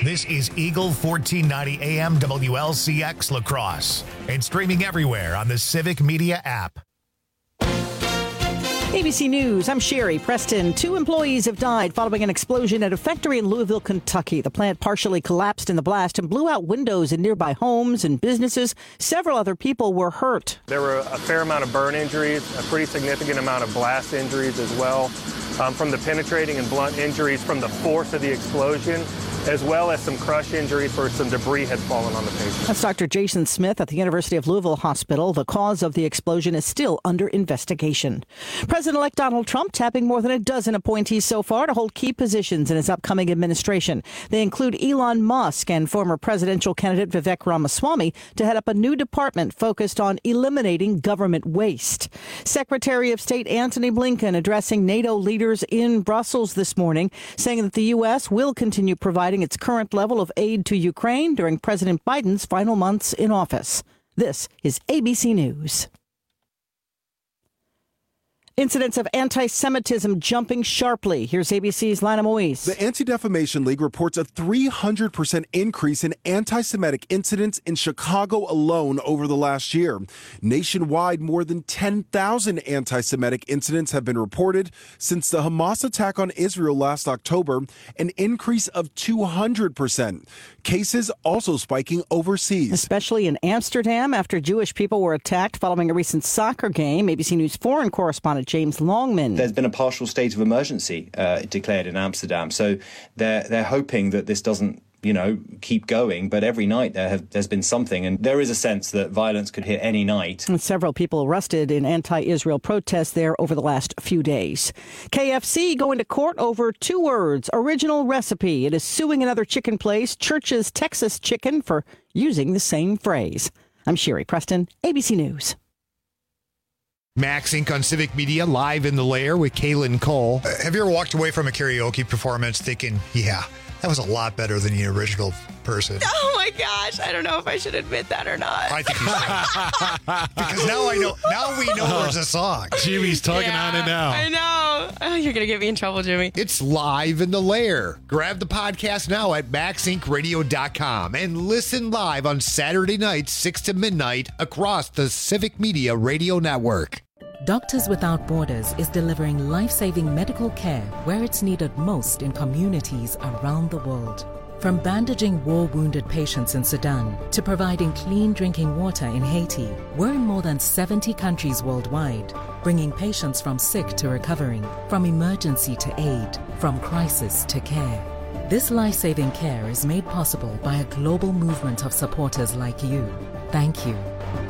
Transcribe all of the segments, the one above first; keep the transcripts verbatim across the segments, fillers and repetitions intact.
This is Eagle fourteen ninety A M W L C X La Crosse and streaming everywhere on the Civic Media app. A B C News, I'm Sherry Preston. Two employees have died following an explosion at a factory in Louisville, Kentucky. The plant partially collapsed in the blast and blew out windows in nearby homes and businesses. Several other people were hurt. There were a fair amount of burn injuries, a pretty significant amount of blast injuries as well, um, from the penetrating and blunt injuries from the force of the explosion, as well as some crush injuries where some debris had fallen on the patient. That's Doctor Jason Smith at the University of Louisville Hospital. The cause of the explosion is still under investigation. President-elect Donald Trump tapping more than a dozen appointees so far to hold key positions in his upcoming administration. They include Elon Musk and former presidential candidate Vivek Ramaswamy to head up a new department focused on eliminating government waste. Secretary of State Antony Blinken addressing NATO leaders in Brussels this morning, saying that the U S will continue providing its current level of aid to Ukraine during President Biden's final months in office. This is A B C News. Incidents of anti-Semitism jumping sharply. Here's A B C's Lana Moise. The Anti-Defamation League reports a three hundred percent increase in anti-Semitic incidents in Chicago alone over the last year. Nationwide, more than ten thousand anti-Semitic incidents have been reported since the Hamas attack on Israel last October, an increase of two hundred percent. Cases also spiking overseas. Especially in Amsterdam after Jewish people were attacked following a recent soccer game. A B C News foreign correspondent James Longman. There's been a partial state of emergency uh, declared in Amsterdam, so they're they're hoping that this doesn't, you know, keep going. But every night there have there's been something, and there is a sense that violence could hit any night. And several people arrested in anti-Israel protests there over the last few days. K F C going to court over two words: original recipe. It is suing another chicken place, Church's Texas Chicken, for using the same phrase. I'm Sherry Preston, A B C News. Max Incorporated on Civic Media, live in the lair with Kaylin Cole. Uh, have you ever walked away from a karaoke performance thinking, yeah, that was a lot better than the original person? Oh my gosh, I don't know if I should admit that or not. I think you should. Because now I know, now we know there's a song. Jimmy's tugging Yeah, on it now. I know. Oh, you're going to get me in trouble, Jimmy. It's live in the lair. Grab the podcast now at max inc radio dot com and listen live on Saturday nights, six to midnight, across the Civic Media Radio Network. Doctors Without Borders is delivering life-saving medical care where it's needed most in communities around the world. From bandaging war-wounded patients in Sudan to providing clean drinking water in Haiti, we're in more than seventy countries worldwide, bringing patients from sick to recovering, from emergency to aid, from crisis to care. This life-saving care is made possible by a global movement of supporters like you. Thank you.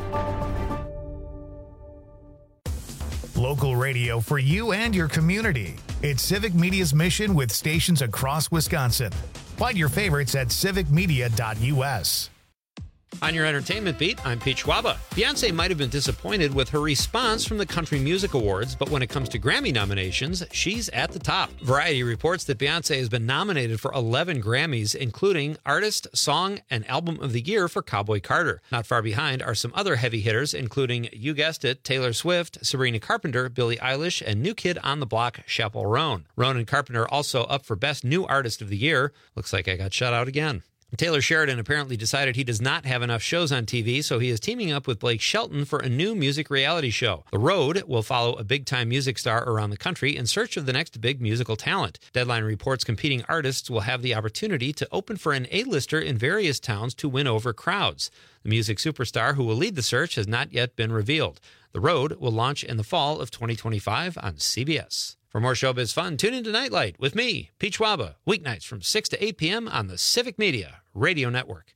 Local radio for you and your community. It's Civic Media's mission with stations across Wisconsin. Find your favorites at civic media dot u s. On your entertainment beat, I'm Pete Schwaba. Beyonce might have been disappointed with her response from the Country Music Awards, but when it comes to Grammy nominations, she's at the top. Variety reports that Beyonce has been nominated for eleven Grammys, including Artist, Song, and Album of the Year for Cowboy Carter. Not far behind are some other heavy hitters, including, you guessed it, Taylor Swift, Sabrina Carpenter, Billie Eilish, and New Kid on the Block, Chappell Roan. Roan and Carpenter also up for Best New Artist of the Year. Looks like I got shut out again. Taylor Sheridan apparently decided he does not have enough shows on T V, so he is teaming up with Blake Shelton for a new music reality show. The Road will follow a big-time music star around the country in search of the next big musical talent. Deadline reports competing artists will have the opportunity to open for an A-lister in various towns to win over crowds. The music superstar who will lead the search has not yet been revealed. The Road will launch in the fall of twenty twenty-five on C B S. For more showbiz fun, tune into Nightlight with me, Pete Schwaba, weeknights from six to eight p.m. on the Civic Media Radio Network.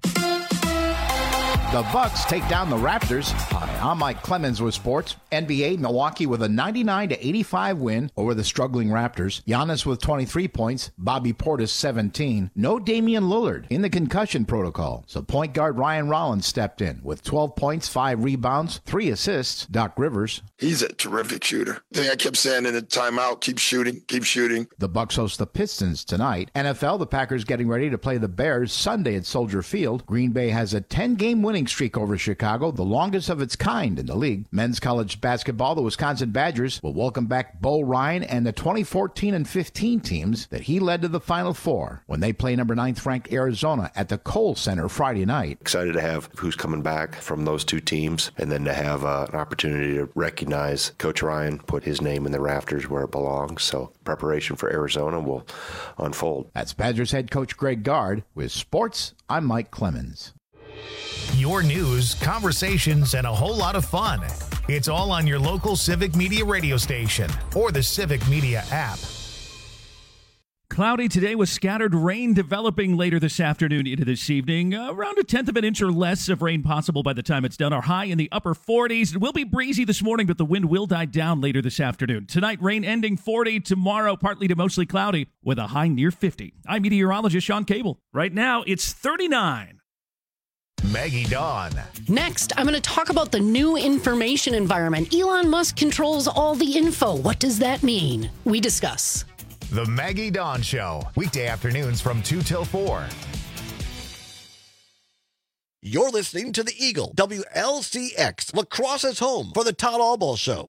The Bucks take down the Raptors. Hi, I'm Mike Clemens with sports. N B A, Milwaukee with a ninety-nine to eighty-five win over the struggling Raptors. Giannis with twenty-three points. Bobby Portis seventeen. No Damian Lillard in the concussion protocol. So point guard Ryan Rollins stepped in with twelve points, five rebounds, three assists. Doc Rivers. He's a terrific shooter. The thing I kept saying in the timeout, keep shooting, keep shooting. The Bucks host the Pistons tonight. N F L, the Packers getting ready to play the Bears Sunday at Soldier Field. Green Bay has a ten-game winning winning streak over Chicago, the longest of its kind in the league. Men's college basketball, the Wisconsin Badgers will welcome back Bo Ryan and the twenty fourteen and fifteen teams that he led to the Final Four when they play number ninth ranked Arizona at the Kohl Center Friday night. Excited to have who's coming back from those two teams, and then to have uh, an opportunity to recognize Coach Ryan, put his name in the rafters where it belongs. So preparation for Arizona will unfold. That's Badgers head coach Greg Gard. With sports, I'm Mike Clemens. Your news, conversations, and a whole lot of fun. It's all on your local Civic Media radio station or the Civic Media app. Cloudy today with scattered rain developing later this afternoon into this evening. Uh, around a tenth of an inch or less of rain possible by the time it's done. Our high in the upper forties. It will be breezy this morning, but the wind will die down later this afternoon. Tonight, rain ending forty. Tomorrow, partly to mostly cloudy with a high near fifty. I'm meteorologist Sean Cable. Right now, it's thirty-nine. Maggie Dawn. Next, I'm going to talk about the new information environment. Elon Musk controls all the info. What does that mean? We discuss. The Maggie Dawn Show, weekday afternoons from two till four. You're listening to the Eagle, W L C X, La Crosse's home for the Todd Albaugh Show.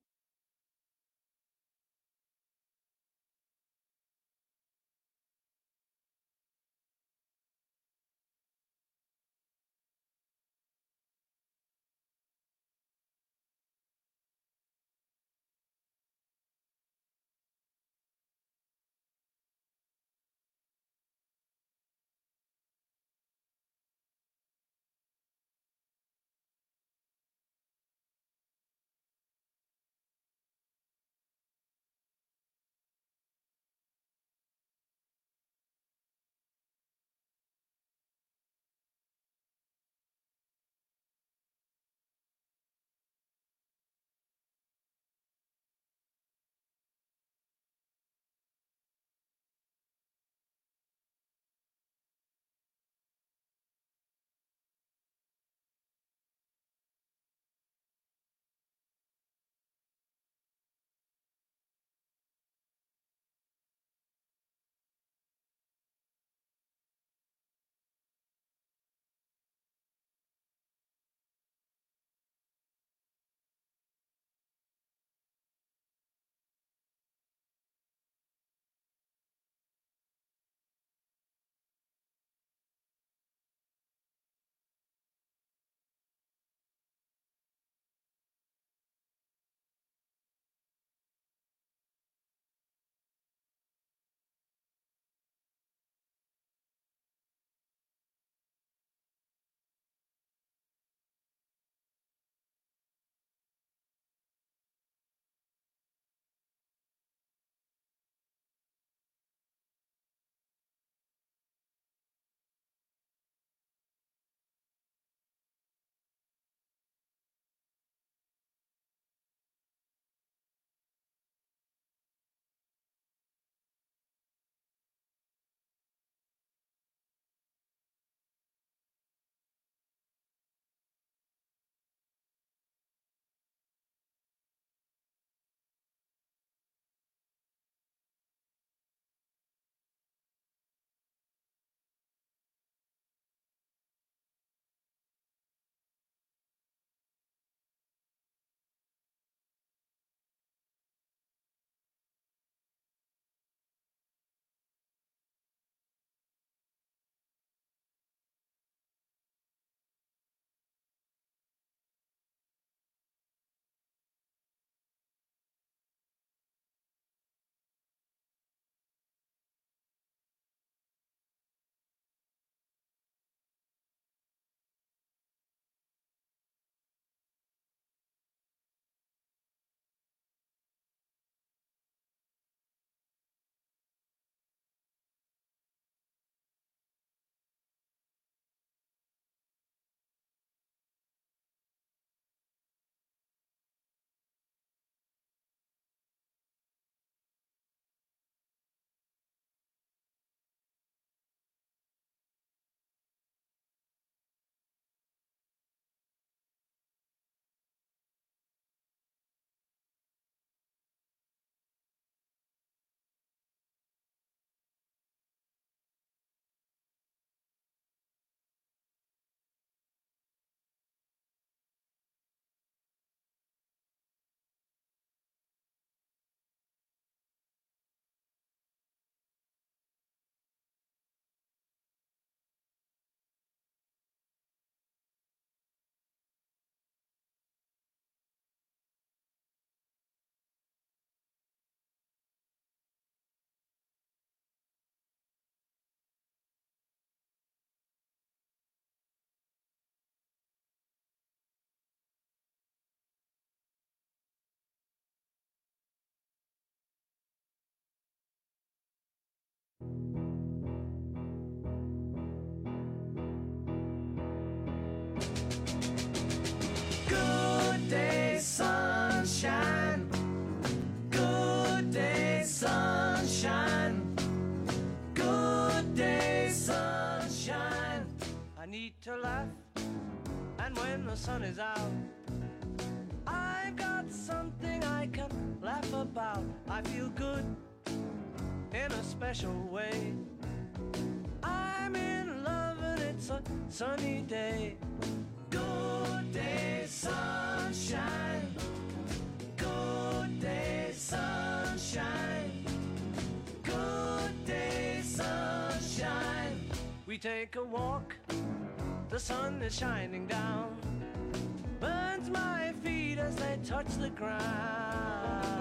to laugh, and when the sun is out, I've got something I can laugh about. I feel good in a special way. I'm in love and it's a sunny day. Good day, sunshine. Good day, sunshine. Good day, sunshine. We take a walk, the sun is shining down, burns my feet as they touch the ground.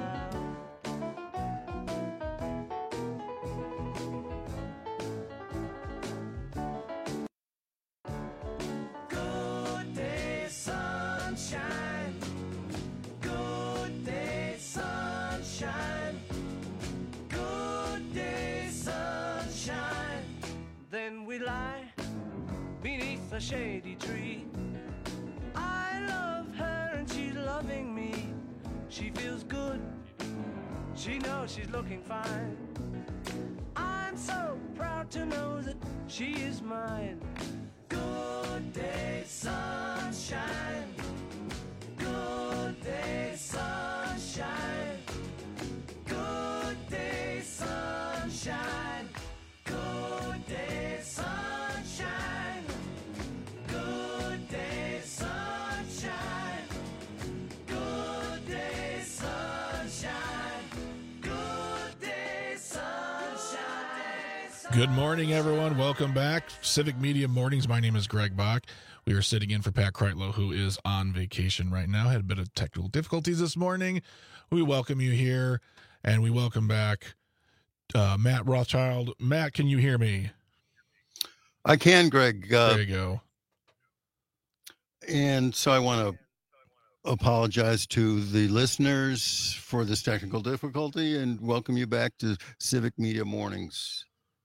Good day, sunshine. Good day, sunshine. Good day, sunshine. Then we lie beneath a shady tree. I love her and she's loving me. She feels good, she knows she's looking fine. I'm so proud to know that she is mine. Good day, sunshine. Good day, sunshine. Good day, sunshine. Good day, sunshine. Good day, sunshine. Good day, sunshine. Good day, sunshine. Good morning, everyone. Welcome back. Civic Media Mornings. My name is Greg Bach. We are sitting in for Pat Kreitlow, who is on vacation right now. Had a bit of technical difficulties this morning. We welcome you here, and we welcome back uh, Matt Rothschild. Matt, can you hear me? I can, Greg. Uh, there you go. And so I want to apologize to the listeners for this technical difficulty and welcome you back to Civic Media Mornings.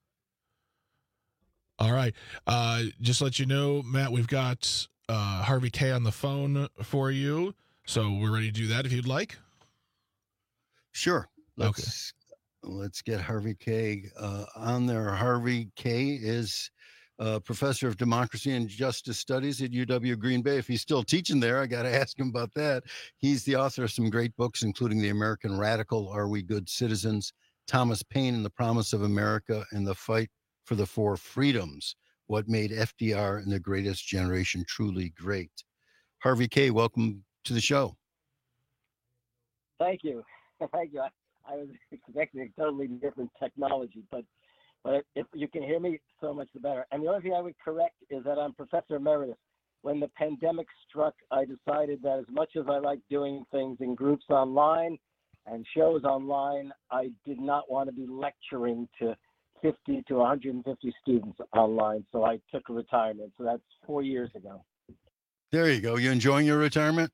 All right. Uh, just let you know, Matt, we've got uh, Harvey K on the phone for you. So we're ready to do that if you'd like. Sure. Let's, okay. Let's get Harvey K uh, on there. Harvey K is uh, professor of democracy and justice studies at U W Green Bay. If he's still teaching there, I got to ask him about that. He's the author of some great books, including The American Radical, Are We Good Citizens?, Thomas Paine and the Promise of America, and The Fight for the Four Freedoms, What Made F D R and the Greatest Generation Truly Great. Harvey K., welcome to the show. Thank you. Thank you. I, I was expecting a totally different technology, but but if you can hear me, so much the better. And the only thing I would correct is that I'm Professor Emeritus. When the pandemic struck, I decided that as much as I like doing things in groups online and shows online, I did not want to be lecturing to fifty to one hundred fifty students online, so I took a retirement. So that's four years ago. There you go. You enjoying your retirement?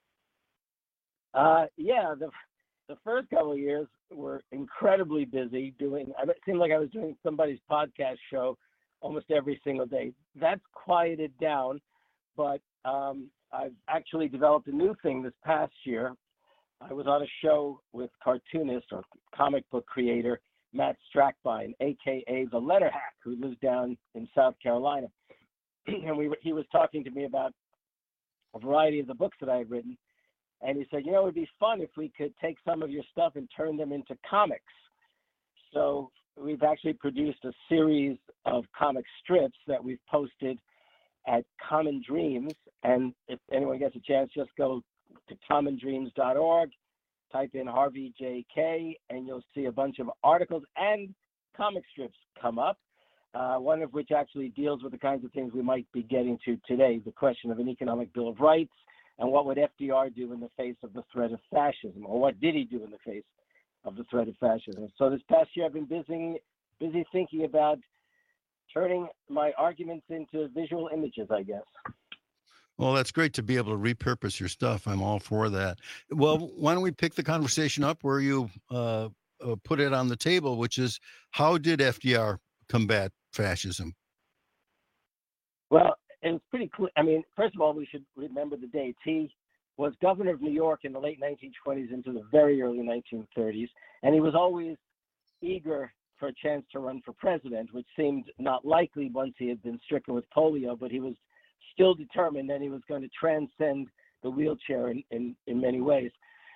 Uh, yeah, the the first couple of years were incredibly busy doing. It seemed like I was doing somebody's podcast show almost every single day. That's quieted down, but um, I've actually developed a new thing this past year. I was on a show with cartoonist or comic book creator Matt Strackbine, a k a the Letter Hack, who lives down in South Carolina. And we he was talking to me about a variety of the books that I had written. And he said, you know, it would be fun if we could take some of your stuff and turn them into comics. So we've actually produced a series of comic strips that we've posted at Common Dreams. And if anyone gets a chance, just go to common dreams dot org. Type in Harvey J K, and you'll see a bunch of articles and comic strips come up, uh, one of which actually deals with the kinds of things we might be getting to today, the question of an economic Bill of Rights, and what would F D R do in the face of the threat of fascism, or what did he do in the face of the threat of fascism. So this past year, I've been busy, busy thinking about turning my arguments into visual images, I guess. Well, that's great to be able to repurpose your stuff. I'm all for that. Well, why don't we pick the conversation up where you uh, uh, put it on the table, which is how did F D R combat fascism? Well, it was pretty clear. I mean, first of all, we should remember the dates. He was governor of New York in the late nineteen twenties into the very early nineteen thirties, and he was always eager for a chance to run for president, which seemed not likely once he had been stricken with polio, but he was still determined that he was going to transcend the wheelchair in, in, in many ways.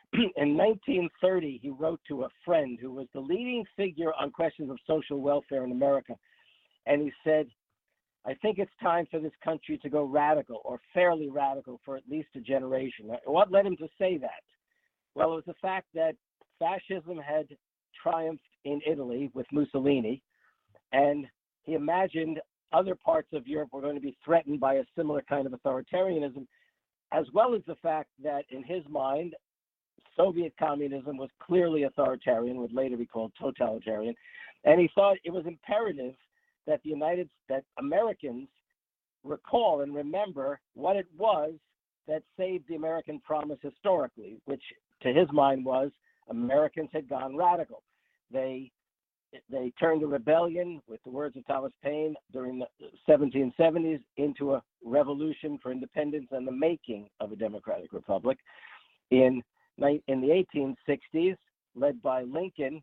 In nineteen thirty, he wrote to a friend who was the leading figure on questions of social welfare in America. And he said, I think it's time for this country to go radical, or fairly radical, for at least a generation. What led him to say that? Well, it was the fact that fascism had triumphed in Italy with Mussolini, and he imagined other parts of Europe were going to be threatened by a similar kind of authoritarianism, as well as the fact that in his mind, Soviet communism was clearly authoritarian, would later be called totalitarian, and he thought it was imperative that the United that Americans recall and remember what it was that saved the American promise historically, which to his mind was Americans had gone radical. They they turned a rebellion, with the words of Thomas Paine, during the seventeen seventies into a revolution for independence and the making of a democratic republic. In in the eighteen sixties, led by Lincoln,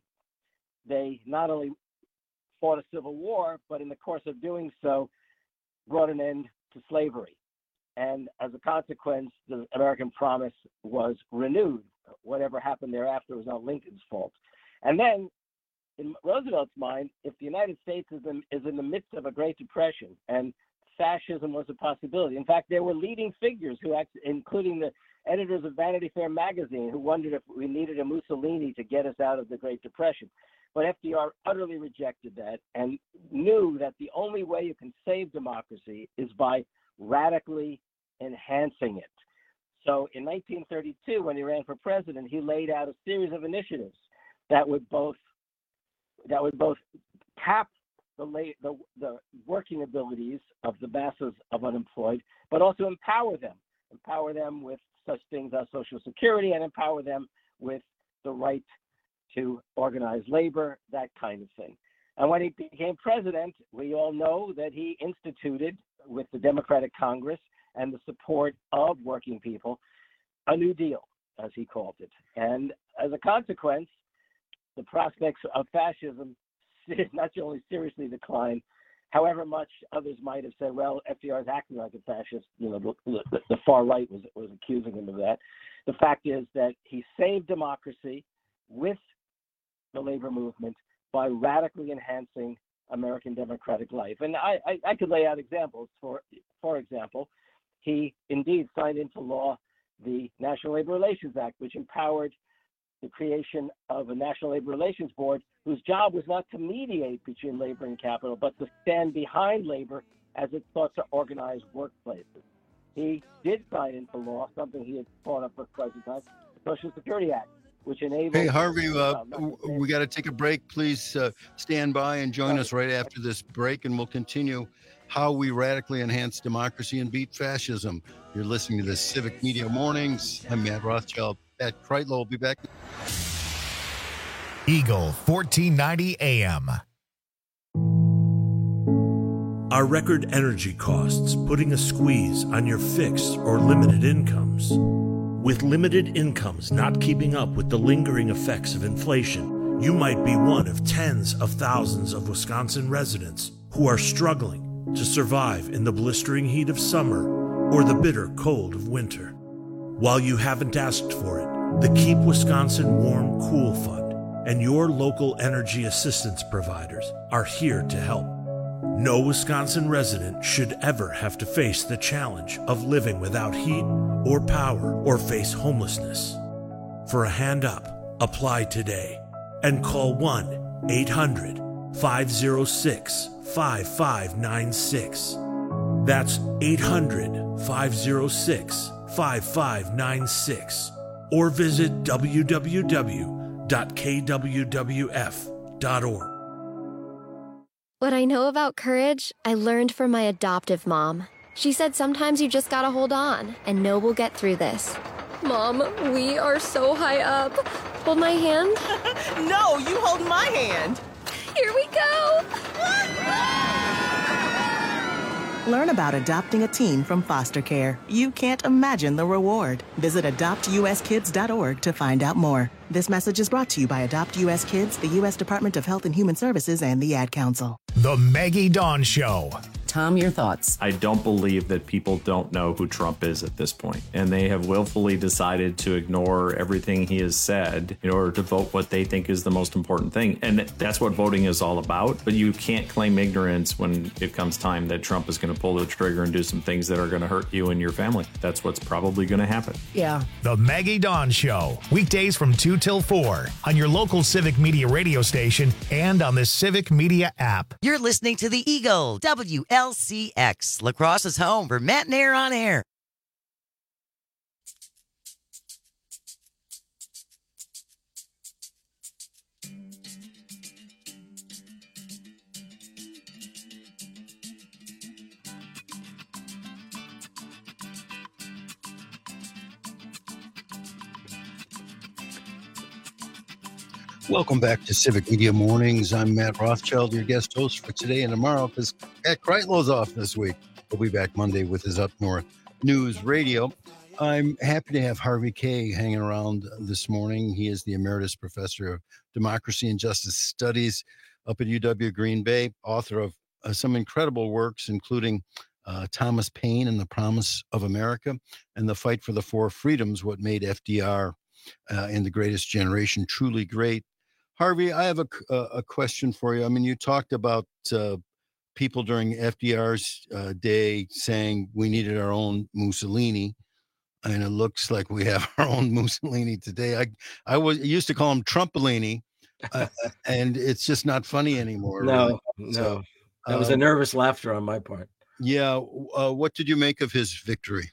they not only fought a civil war, but in the course of doing so, brought an end to slavery. And as a consequence, the American promise was renewed. Whatever happened thereafter was not Lincoln's fault. And then, in Roosevelt's mind, if the United States is in, is in the midst of a Great Depression and fascism was a possibility. In fact, there were leading figures, who, including the editors of Vanity Fair magazine, who wondered if we needed a Mussolini to get us out of the Great Depression. But F D R utterly rejected that and knew that the only way you can save democracy is by radically enhancing it. So in nineteen thirty-two, when he ran for president, he laid out a series of initiatives that would both that would both tap the, the, the working abilities of the masses of unemployed, but also empower them, empower them with such things as Social Security, and empower them with the right to organize labor, that kind of thing. And when he became president, we all know that he instituted, with the Democratic Congress and the support of working people, a New Deal, as he called it. And as a consequence, the prospects of fascism not only seriously declined, however much others might have said, well, F D R is acting like a fascist, you know, the, the, the far right was, was accusing him of that. The fact is that he saved democracy with the labor movement by radically enhancing American democratic life. And I, I, I could lay out examples. For, for example, he indeed signed into law the National Labor Relations Act, which empowered the creation of a National Labor Relations Board whose job was not to mediate between labor and capital, but to stand behind labor as it sought to organize workplaces. He did sign into law something he had fought up for quite some time, the Social Security Act, which enabled... Hey, Harvey, uh, we got to take a break. Please uh, stand by and join us right after this break, and we'll continue how we radically enhance democracy and beat fascism. You're listening to the Civic Media Mornings. I'm Matt Rothschild. Pat Kreitlow will be back. Eagle fourteen ninety A M. Are record energy costs putting a squeeze on your fixed or limited incomes? With limited incomes not keeping up with the lingering effects of inflation, you might be one of tens of thousands of Wisconsin residents who are struggling to survive in the blistering heat of summer or the bitter cold of winter. While you haven't asked for it, the Keep Wisconsin Warm Cool Fund and your local energy assistance providers are here to help. No Wisconsin resident should ever have to face the challenge of living without heat or power or face homelessness. For a hand up, apply today and call one eight hundred five oh six five five nine six. That's eight hundred five oh six five five nine six, or visit w w w dot k w w f dot org. What I know about courage, I learned from my adoptive mom. She said sometimes you just gotta hold on and know we'll get through this. Mom, we are so high up. Hold my hand. No, you hold my hand. Here we go. Learn about adopting a teen from foster care. You can't imagine the reward. Visit adopt u s kids dot org to find out more. This message is brought to you by Adopt U S Kids, the U S Department of Health and Human Services, and the Ad Council. The Maggie Dawn Show. Tom, your thoughts? I don't believe that people don't know who Trump is at this point, and they have willfully decided to ignore everything he has said in order to vote what they think is the most important thing. And that's what voting is all about. But you can't claim ignorance when it comes time that Trump is going to pull the trigger and do some things that are going to hurt you and your family. That's what's probably going to happen. Yeah. The Maggie Dawn Show, weekdays from two till four on your local Civic Media radio station and on the Civic Media app. You're listening to the Eagle, W L C X, La Crosse's home for Matt and Air on Air. Welcome back to Civic Media Mornings. I'm Matt Rothschild, your guest host for today and tomorrow because Pat Kreitlow's off this week. We'll be back Monday with his Up North News Radio. I'm happy to have Harvey Kaye hanging around this morning. He is the Emeritus Professor of Democracy and Justice Studies up at U W Green Bay, author of uh, some incredible works, including uh, Thomas Paine and the Promise of America and The Fight for the Four Freedoms, What Made F D R uh, and the Greatest Generation Truly Great. Harvey, I have a, a question for you. I mean, you talked about uh, people during F D R's uh, day saying we needed our own Mussolini, and it looks like we have our own Mussolini today. I I was used to call him Trumpolini, uh, and it's just not funny anymore. No, really. no, So, that was a um, nervous laughter on my part. Yeah. Uh, what did you make of his victory?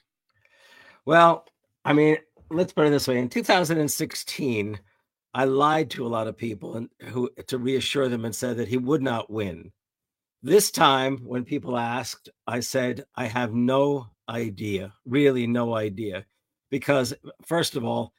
Well, I mean, let's put it this way. In two thousand sixteen, I lied to a lot of people and who to reassure them and said that he would not win. This time, when people asked, I said, I have no idea, really no idea, because first of all,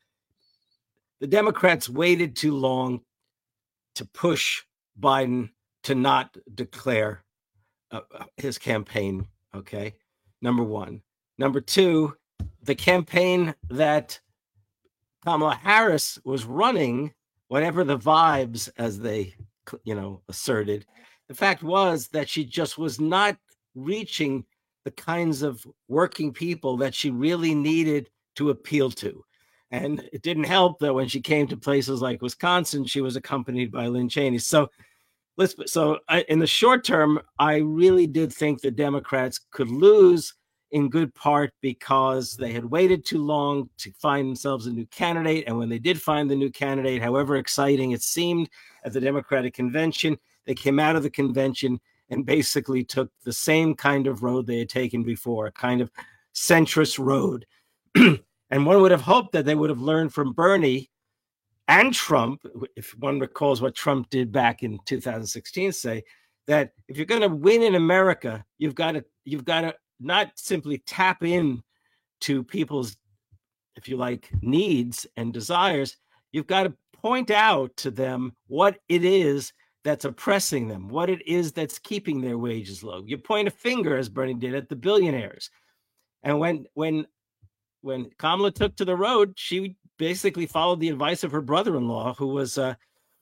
the Democrats waited too long to push Biden to not declare uh, his campaign. Okay. Number one. Number two, the campaign that Kamala Harris was running, whatever the vibes, as they, you know, asserted, the fact was that she just was not reaching the kinds of working people that she really needed to appeal to. And it didn't help that when she came to places like Wisconsin, she was accompanied by Lynn Cheney. So let's, so I, in the short term, I really did think the Democrats could lose, in good part because they had waited too long to find themselves a new candidate. And when they did find the new candidate, however exciting it seemed at the Democratic convention, they came out of the convention and basically took the same kind of road they had taken before, a kind of centrist road. And one would have hoped that they would have learned from Bernie and Trump, if one recalls what Trump did back in two thousand sixteen, say that if you're going to win in America, you've got to, you've got to, not simply tap in to people's, if you like, needs and desires. You've got to point out to them what it is that's oppressing them, what it is that's keeping their wages low. You point a finger, as Bernie did, at the billionaires. And when when when Kamala took to the road, she basically followed the advice of her brother-in-law, who was a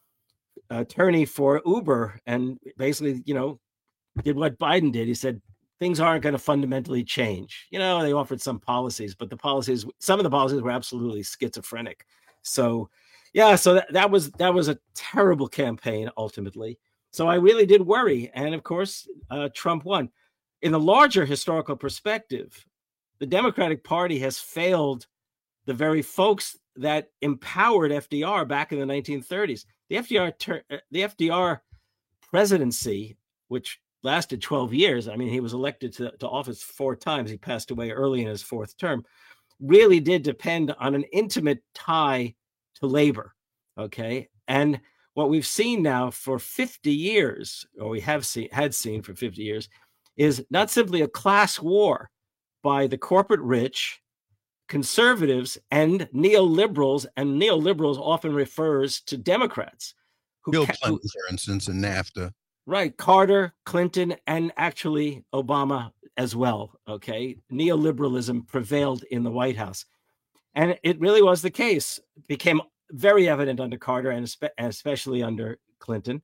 attorney for Uber, and basically, you know, did what Biden did. He said, things aren't going to fundamentally change. You know, they offered some policies, but the policies, some of the policies were absolutely schizophrenic. So, yeah, so that, that was that was a terrible campaign ultimately. So I really did worry. And of course, uh, Trump won. In the larger historical perspective, the Democratic Party has failed the very folks that empowered F D R back in the nineteen thirties. The F D R, ter- the F D R presidency, which lasted twelve years. I mean, he was elected to, to office four times. He passed away early in his fourth term. Really did depend on an intimate tie to labor. Okay. And what we've seen now for fifty years, or we have seen, had seen for fifty years, is not simply a class war by the corporate rich, conservatives, and neoliberals. And neoliberals often refers to Democrats. Who Bill ca- Clinton, for instance, and NAFTA. Right. Carter, Clinton, and actually Obama as well, okay? Neoliberalism prevailed in the White House. And it really was the case. It became very evident under Carter and especially under Clinton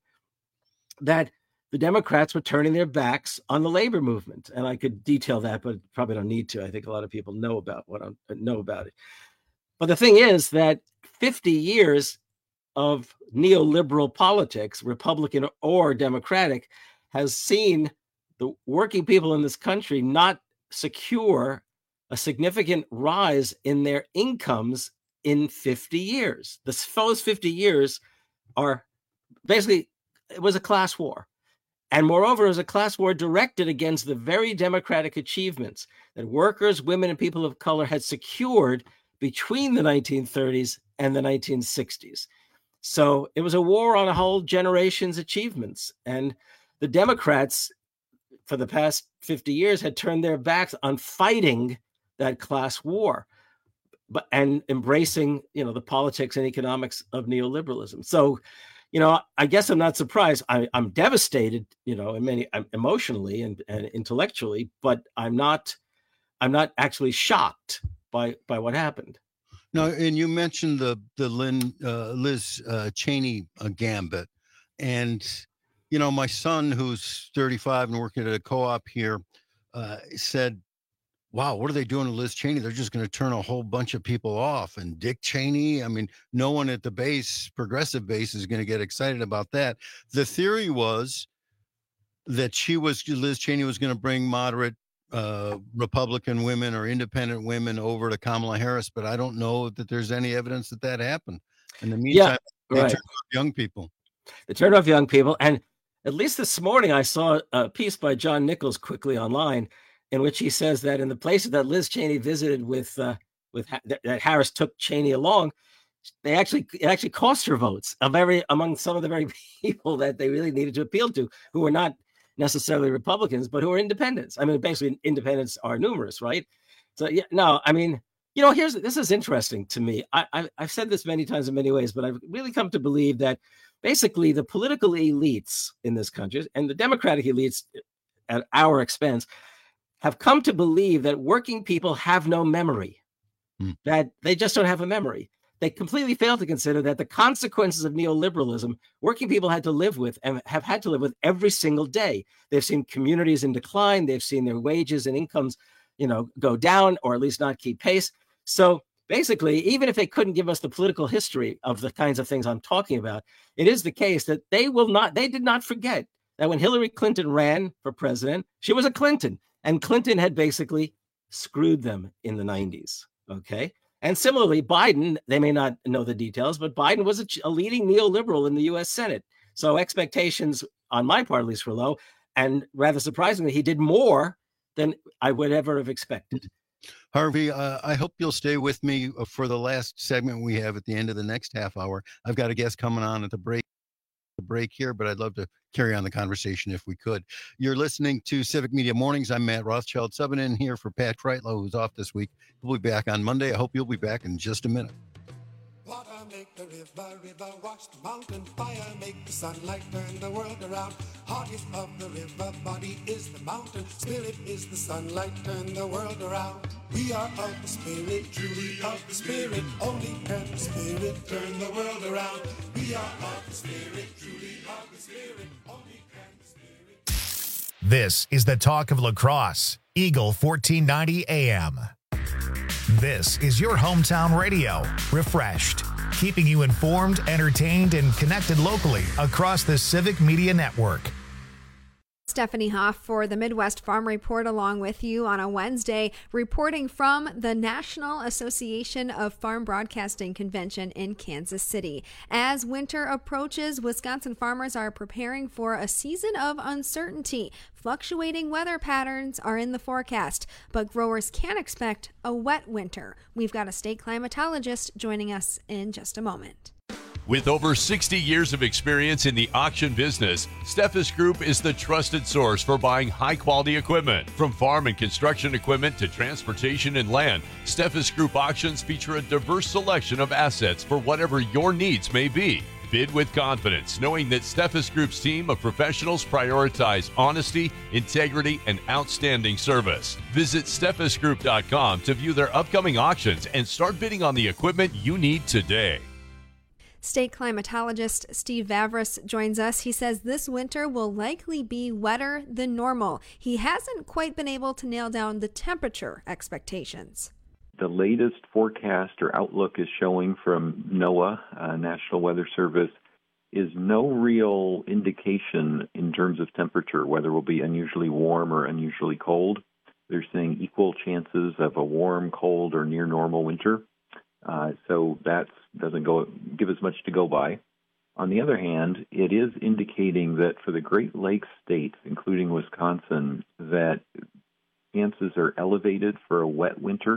that the Democrats were turning their backs on the labor movement. And I could detail that, but probably don't need to. I think a lot of people know about what I know about it. But the thing is that fifty years of neoliberal politics, Republican or Democratic, has seen the working people in this country not secure a significant rise in their incomes in fifty years. The those fifty years are basically, it was a class war. And moreover, it was a class war directed against the very democratic achievements that workers, women, and people of color had secured between the nineteen thirties and the nineteen sixties. So it was a war on a whole generation's achievements. And the Democrats, for the past fifty years, had turned their backs on fighting that class war, but and embracing, you know, the politics and economics of neoliberalism. So, you know, I guess I'm not surprised. I, I'm devastated, you know, in many emotionally and, and intellectually, but I'm not, I'm not actually shocked by by what happened. No, and you mentioned the the Lynn, uh, Liz uh, Cheney uh, gambit, and you know, my son, who's thirty-five and working at a co-op here, uh, said, "Wow, what are they doing to Liz Cheney? They're just going to turn a whole bunch of people off." And Dick Cheney, I mean, no one at the base, progressive base, is going to get excited about that. The theory was that she was Liz Cheney was going to bring moderate uh, Republican women or independent women over to Kamala Harris, but I don't know that there's any evidence that that happened. In the meantime, yeah, they right. turned off young people. They turned off young people. And at least this morning, I saw a piece by John Nichols quickly online in which he says that in the places that Liz Cheney visited with, uh, with that Harris took Cheney along, they actually it actually cost her votes of every among some of the very people that they really needed to appeal to, who were not necessarily Republicans, but who are independents. I mean, basically, independents are numerous, right? So, yeah, no, I mean, you know, here's this is interesting to me. I, I I've said this many times in many ways, but I've really come to believe that basically the political elites in this country and the Democratic elites at our expense have come to believe that working people have no memory, hmm. that they just don't have a memory. They completely fail to consider that the consequences of neoliberalism, working people had to live with and have had to live with every single day. They've seen communities in decline. They've seen their wages and incomes, you know, go down or at least not keep pace. So basically, even if they couldn't give us the political history of the kinds of things I'm talking about, it is the case that they will not, they did not forget that when Hillary Clinton ran for president, she was a Clinton. And Clinton had basically screwed them in the nineties, okay? And similarly, Biden, they may not know the details, but Biden was a, a leading neoliberal in the U S Senate. So expectations on my part, at least, were low. And rather surprisingly, he did more than I would ever have expected. Harvey, uh, I hope you'll stay with me for the last segment we have at the end of the next half hour. I've got a guest coming on at the break. The break here, but I'd love to carry on the conversation if we could. You're listening to Civic Media Mornings. I'm Matt Rothschild, subbing in here for Pat Kreitlow, who's off this week. We'll be back on Monday. I hope you'll be back in just a minute. Water make the river, river wash the mountain. Fire make the sunlight turn the world around. Heart is of the river, body is the mountain. Spirit is the sunlight, turn the world around. We are of the spirit, truly of the spirit. Only can the spirit turn the world around. We are of the spirit, truly of the spirit. Only can the spirit. This is the talk of La Crosse, Eagle fourteen ninety A M. This is your hometown radio, refreshed, keeping you informed, entertained, and connected locally across the Civic Media Network. Stephanie Hoff for the Midwest Farm Report along with you on a Wednesday, reporting from the National Association of Farm Broadcasting Convention in Kansas City. As winter approaches, Wisconsin farmers are preparing for a season of uncertainty. Fluctuating weather patterns are in the forecast, but growers can expect a wet winter. We've got a state climatologist joining us in just a moment. With over sixty years of experience in the auction business, Steffes Group is the trusted source for buying high-quality equipment. From farm and construction equipment to transportation and land, Steffes Group auctions feature a diverse selection of assets for whatever your needs may be. Bid with confidence, knowing that Steffes Group's team of professionals prioritize honesty, integrity, and outstanding service. Visit steffes group dot com to view their upcoming auctions and start bidding on the equipment you need today. State climatologist Steve Vavras joins us. He says this winter will likely be wetter than normal. He hasn't quite been able to nail down the temperature expectations. The latest forecast or outlook is showing from NOAA, uh, National Weather Service, is no real indication in terms of temperature, whether it will be unusually warm or unusually cold. They're saying equal chances of a warm, cold, or near normal winter. Uh, so that doesn't go give us much to go by. On the other hand, it is indicating that for the Great Lakes states, including Wisconsin, that chances are elevated for a wet winter,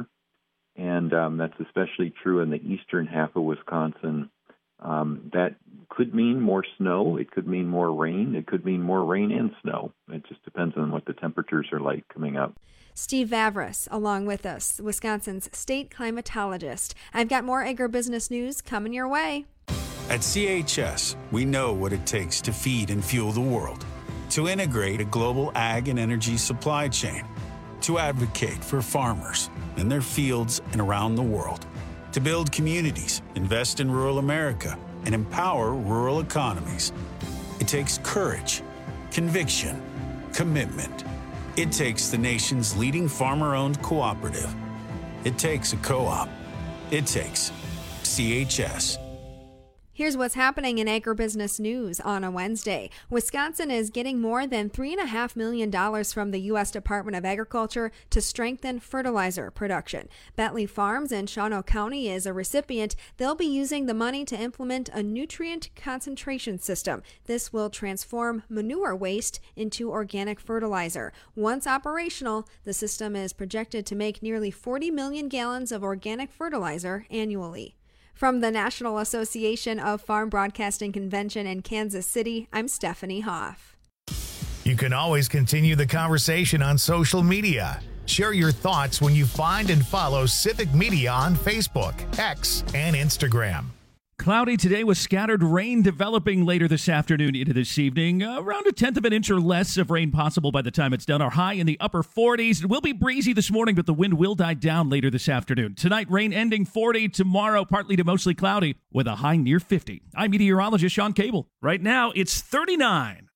and um, that's especially true in the eastern half of Wisconsin. Um, that could mean more snow. It could mean more rain. It could mean more rain and snow. It just depends on what the temperatures are like coming up. Steve Vavras, along with us, Wisconsin's state climatologist. I've got more agribusiness news coming your way. At C H S, we know what it takes to feed and fuel the world, to integrate a global ag and energy supply chain, to advocate for farmers in their fields and around the world, to build communities, invest in rural America, and empower rural economies. It takes courage, conviction, commitment. It takes the nation's leading farmer-owned cooperative. It takes a co-op. It takes C H S. Here's what's happening in agribusiness news on a Wednesday. Wisconsin is getting more than three point five million dollars from the U S Department of Agriculture to strengthen fertilizer production. Bentley Farms in Shawano County is a recipient. They'll be using the money to implement a nutrient concentration system. This will transform manure waste into organic fertilizer. Once operational, the system is projected to make nearly forty million gallons of organic fertilizer annually. From the National Association of Farm Broadcasting Convention in Kansas City, I'm Stephanie Hoff. You can always continue the conversation on social media. Share your thoughts when you find and follow Civic Media on Facebook, X, and Instagram. Cloudy today with scattered rain developing later this afternoon into this evening. Uh, around a tenth of an inch or less of rain possible by the time it's done. Our high in the upper forties. It will be breezy this morning, but the wind will die down later this afternoon. Tonight, rain ending forty. Tomorrow, partly to mostly cloudy with a high near fifty. I'm meteorologist Sean Cable. Right now, it's thirty-nine.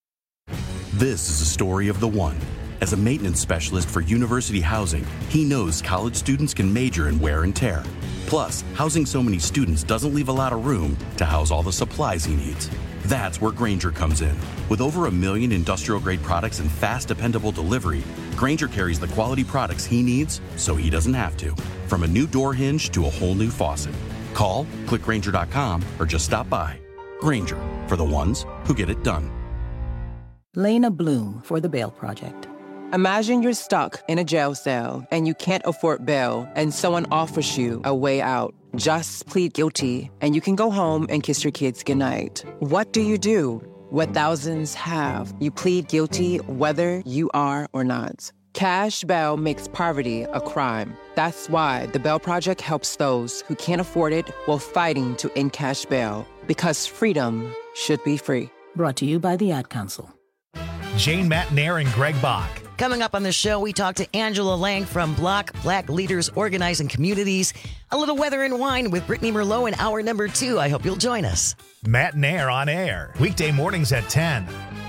This is a story of the one. As a maintenance specialist for University Housing, he knows college students can major in wear and tear. Plus, housing so many students doesn't leave a lot of room to house all the supplies he needs. That's where Grainger comes in. With over a million industrial-grade products and fast, dependable delivery, Grainger carries the quality products he needs so he doesn't have to. From a new door hinge to a whole new faucet. Call, click Grainger dot com, or just stop by. Grainger, for the ones who get it done. Lena Bloom for the Bail Project. Imagine you're stuck in a jail cell and you can't afford bail and someone offers you a way out. Just plead guilty and you can go home and kiss your kids goodnight. What do you do? What thousands have. You plead guilty whether you are or not. Cash bail makes poverty a crime. That's why the Bail Project helps those who can't afford it while fighting to end cash bail. Because freedom should be free. Brought to you by the Ad Council. Jane Matnair and Greg Bach. Coming up on the show, we talk to Angela Lang from Block Black Leaders Organizing Communities. A little weather and wine with Brittany Merlot in hour number two. I hope you'll join us. Matnair on air, weekday mornings at ten.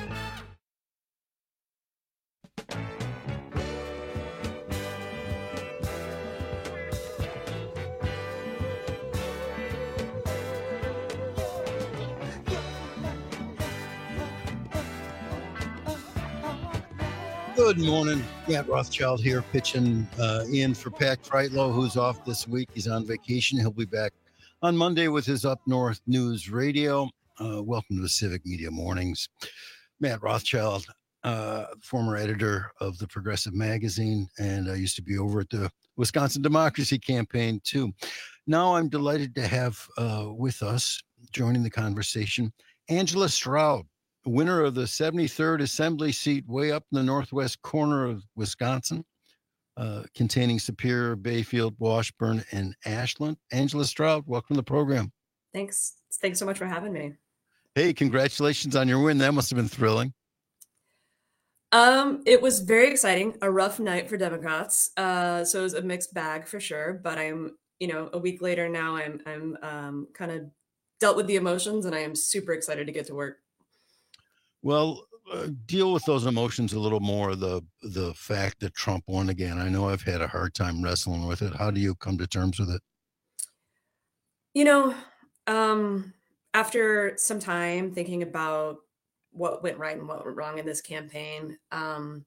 Good morning. Matt Rothschild here, pitching uh, in for Pat Kreitlow, who's off this week. He's on vacation. He'll be back on Monday with his Up North News Radio. Uh, welcome to the Civic Media Mornings. Matt Rothschild, uh, former editor of the Progressive Magazine, and I used to be over at the Wisconsin Democracy Campaign, too. Now I'm delighted to have uh, with us, joining the conversation, Angela Stroud, winner of the seventy-third Assembly seat way up in the northwest corner of Wisconsin, uh, containing Superior, Bayfield, Washburn, and Ashland. Angela Stroud, welcome to the program. Thanks. Thanks so much for having me. Hey, congratulations on your win. That must have been thrilling. Um, it was very exciting, a rough night for Democrats. Uh, so it was a mixed bag for sure, but I'm, you know, a week later now, I'm, I'm, um, kind of dealt with the emotions, and I am super excited to get to work. Well, uh, deal with those emotions a little more. The, the fact that Trump won again. I know I've had a hard time wrestling with it. How do you come to terms with it? You know, um, after some time thinking about what went right and what went wrong in this campaign, um,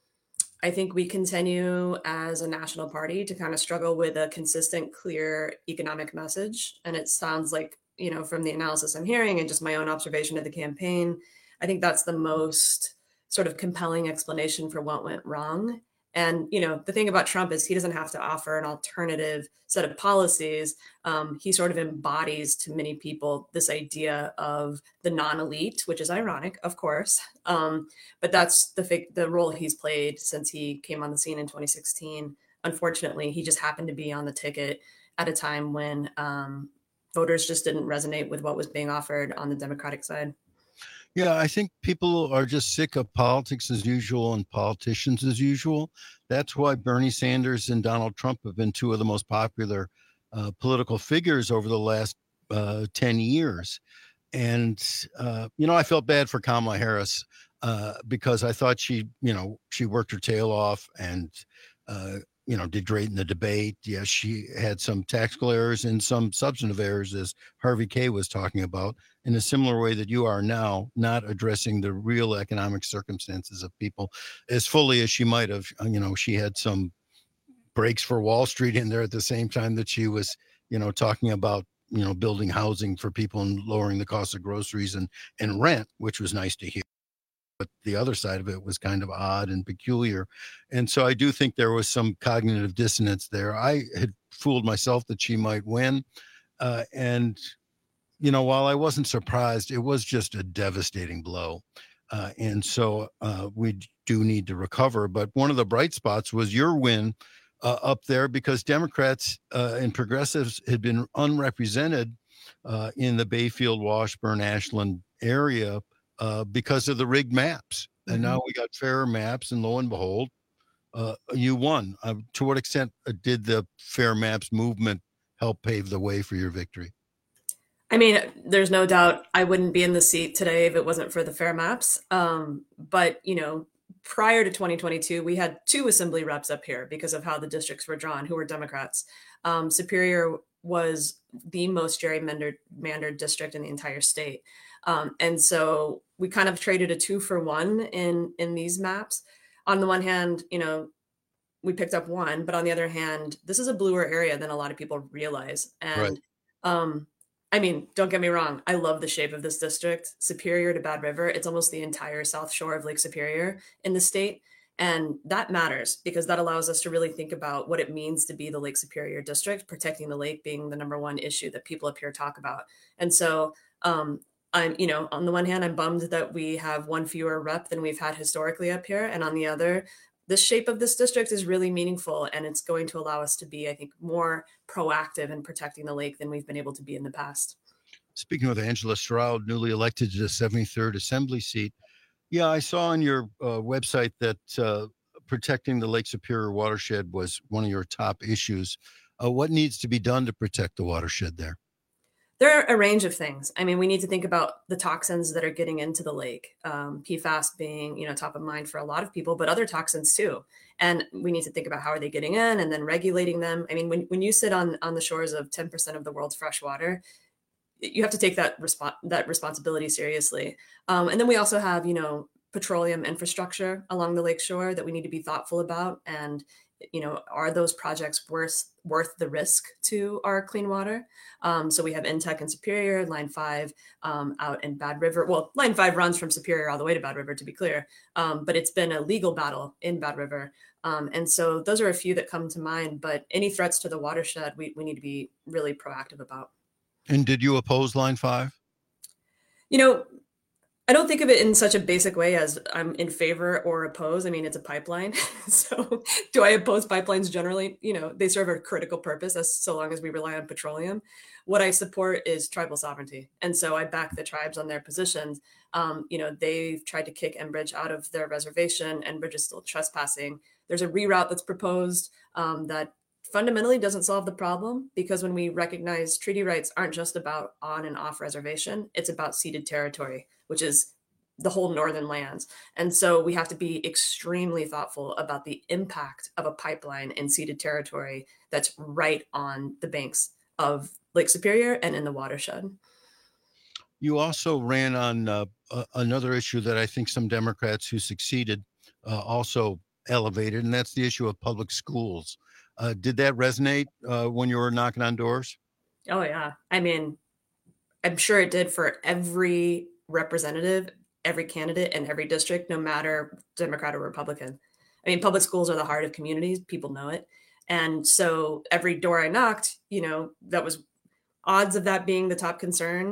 I think we continue as a national party to kind of struggle with a consistent, clear economic message. And it sounds like, you know, from the analysis I'm hearing and just my own observation of the campaign, I think that's the most sort of compelling explanation for what went wrong. And, you know, the thing about Trump is he doesn't have to offer an alternative set of policies. Um, he sort of embodies to many people this idea of the non-elite, which is ironic, of course. Um, but that's the fig- the role he's played since he came on the scene in twenty sixteen. Unfortunately, he just happened to be on the ticket at a time when um, voters just didn't resonate with what was being offered on the Democratic side. Yeah, I think people are just sick of politics as usual and politicians as usual. That's why Bernie Sanders and Donald Trump have been two of the most popular uh, political figures over the last uh, ten years. And, uh, you know, I felt bad for Kamala Harris uh, because I thought she, you know, she worked her tail off and, uh, you know, did great in the debate. Yes, she had some tactical errors and some substantive errors, as Harvey Kaye was talking about, in a similar way that you are now, not addressing the real economic circumstances of people as fully as she might have. You know, she had some breaks for Wall Street in there at the same time that she was, you know, talking about, you know, building housing for people and lowering the cost of groceries and, and rent, which was nice to hear. But the other side of it was kind of odd and peculiar. And so I do think there was some cognitive dissonance there. I had fooled myself that she might win. Uh, and, you know, while I wasn't surprised, it was just a devastating blow. Uh, and so uh, we do need to recover. But one of the bright spots was your win uh, up there, because Democrats uh, and progressives had been unrepresented uh, in the Bayfield, Washburn, Ashland area uh, because of the rigged maps. And mm-hmm. now we got fairer maps, and lo and behold, uh, you won. Uh, to what extent did the fair maps movement help pave the way for your victory? I mean, there's no doubt I wouldn't be in the seat today if it wasn't for the fair maps. Um, but, you know, prior to twenty twenty-two, we had two assembly reps up here because of how the districts were drawn, who were Democrats. Um, Superior was the most gerrymandered mandered district in the entire state. Um, and so we kind of traded a two for one in, in these maps. On the one hand, you know, we picked up one, but on the other hand, this is a bluer area than a lot of people realize. And, right. um, I mean, don't get me wrong. I love the shape of this district. Superior to Bad River, it's almost the entire south shore of Lake Superior in the state. And that matters because that allows us to really think about what it means to be the Lake Superior district, protecting the lake being the number one issue that people up here talk about. And so um, I'm, you know, on the one hand, I'm bummed that we have one fewer rep than we've had historically up here. And on the other, the shape of this district is really meaningful, and it's going to allow us to be, I think, more proactive in protecting the lake than we've been able to be in the past. Speaking with Angela Stroud, newly elected to the seventy-third Assembly seat. Yeah, I saw on your uh, website that uh, protecting the Lake Superior watershed was one of your top issues. Uh, what needs to be done to protect the watershed there? There are a range of things. I mean, we need to think about the toxins that are getting into the lake, um, P FAS being, you know, top of mind for a lot of people, but other toxins too. And we need to think about how are they getting in and then regulating them. I mean, when, when you sit on, on the shores of ten percent of the world's fresh water, you have to take that resp- that responsibility seriously. Um, and then we also have, you know, petroleum infrastructure along the lakeshore that we need to be thoughtful about. And, you know, are those projects worth worth the risk to our clean water? Um, so we have Intech and Superior, Line five um, out in Bad River. Well, Line five runs from Superior all the way to Bad River, to be clear. Um, but it's been a legal battle in Bad River. Um, and so those are a few that come to mind. But any threats to the watershed, we, we need to be really proactive about. And did you oppose Line five? You know, I don't think of it in such a basic way as I'm in favor or oppose. I mean, it's a pipeline. So do I oppose pipelines generally? You know, they serve a critical purpose as so long as we rely on petroleum. What I support is tribal sovereignty. And so I back the tribes on their positions. Um, you know, they've tried to kick Enbridge out of their reservation. Enbridge is still trespassing. There's a reroute that's proposed um, that fundamentally doesn't solve the problem, because when we recognize treaty rights aren't just about on and off reservation, it's about ceded territory, which is the whole northern lands. And so we have to be extremely thoughtful about the impact of a pipeline in ceded territory that's right on the banks of Lake Superior and in the watershed. You also ran on uh, uh, another issue that I think some Democrats who succeeded uh, also elevated, and that's the issue of public schools. Uh, did that resonate uh, when you were knocking on doors? Oh, yeah. I mean, I'm sure it did for every representative, every candidate in every district, no matter Democrat or Republican. I mean, public schools are the heart of communities. People know it. And so every door I knocked, you know, that was odds of that being the top concern